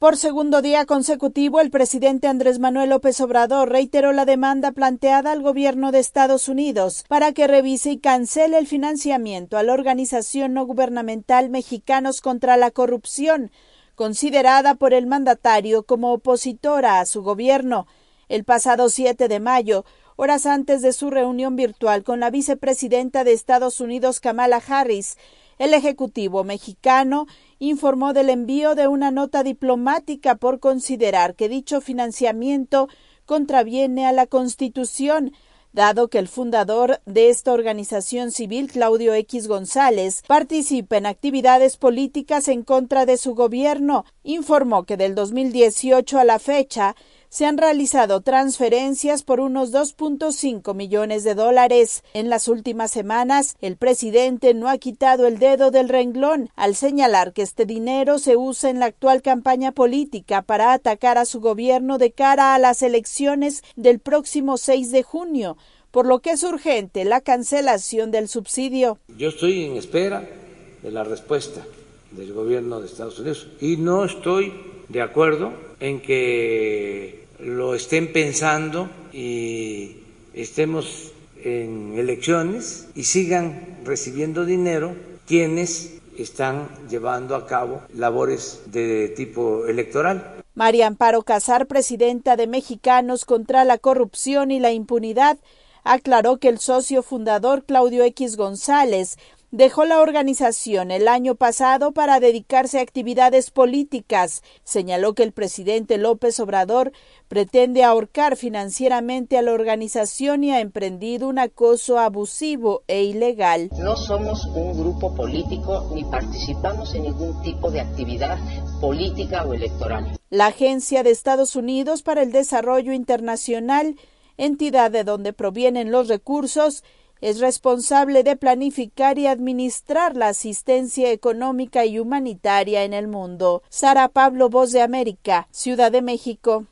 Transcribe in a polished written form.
Por segundo día consecutivo, el presidente Andrés Manuel López Obrador reiteró la demanda planteada al gobierno de Estados Unidos para que revise y cancele el financiamiento a la organización no gubernamental Mexicanos contra la Corrupción, considerada por el mandatario como opositora a su gobierno. El pasado 7 de mayo, horas antes de su reunión virtual con la vicepresidenta de Estados Unidos, Kamala Harris, el Ejecutivo mexicano informó del envío de una nota diplomática por considerar que dicho financiamiento contraviene a la Constitución, dado que el fundador de esta organización civil, Claudio X González, participa en actividades políticas en contra de su gobierno. Informó que del 2018 a la fecha se han realizado transferencias por unos 2.5 millones de dólares. En las últimas semanas, el presidente no ha quitado el dedo del renglón al señalar que este dinero se usa en la actual campaña política para atacar a su gobierno de cara a las elecciones del próximo 6 de junio, por lo que es urgente la cancelación del subsidio. Yo estoy en espera de la respuesta del gobierno de Estados Unidos y no estoy de acuerdo en que lo estén pensando y estemos en elecciones y sigan recibiendo dinero quienes están llevando a cabo labores de tipo electoral. María Amparo Casar, presidenta de Mexicanos contra la Corrupción y la Impunidad, aclaró que el socio fundador Claudio X González dejó la organización el año pasado para dedicarse a actividades políticas. Señaló que el presidente López Obrador pretende ahorcar financieramente a la organización y ha emprendido un acoso abusivo e ilegal. No somos un grupo político ni participamos en ningún tipo de actividad política o electoral. La Agencia de Estados Unidos para el Desarrollo Internacional, entidad de donde provienen los recursos, es responsable de planificar y administrar la asistencia económica y humanitaria en el mundo. Sara Pablo, Voz de América, Ciudad de México.